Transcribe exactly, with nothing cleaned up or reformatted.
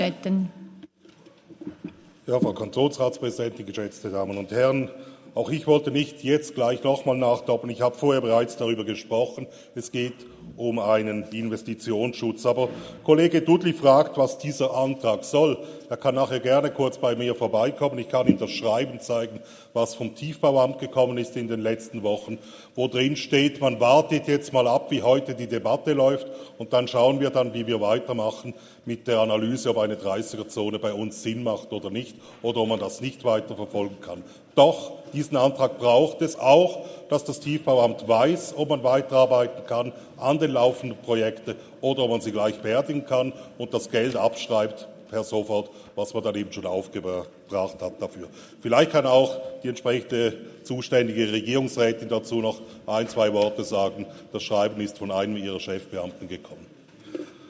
Ja, Frau Kantonsratspräsidentin, geschätzte Damen und Herren, auch ich wollte nicht jetzt gleich nochmal nachdoppeln. Ich habe vorher bereits darüber gesprochen. Es geht um einen Investitionsschutz. Aber Kollege Dudli fragt, was dieser Antrag soll. Er kann nachher gerne kurz bei mir vorbeikommen. Ich kann ihm das Schreiben zeigen, was vom Tiefbauamt gekommen ist in den letzten Wochen, wo drin steht, man wartet jetzt mal ab, wie heute die Debatte läuft, und dann schauen wir dann, wie wir weitermachen mit der Analyse, ob eine dreißiger-Zone bei uns Sinn macht oder nicht, oder ob man das nicht weiter verfolgen kann. Doch diesen Antrag braucht es auch, dass das Tiefbauamt weiß, ob man weiterarbeiten kann an den laufenden Projekten oder ob man sie gleich beerdigen kann und das Geld abschreibt per sofort, was man dann eben schon aufgebracht hat dafür. Vielleicht kann auch die entsprechende zuständige Regierungsrätin dazu noch ein, zwei Worte sagen. Das Schreiben ist von einem ihrer Chefbeamten gekommen.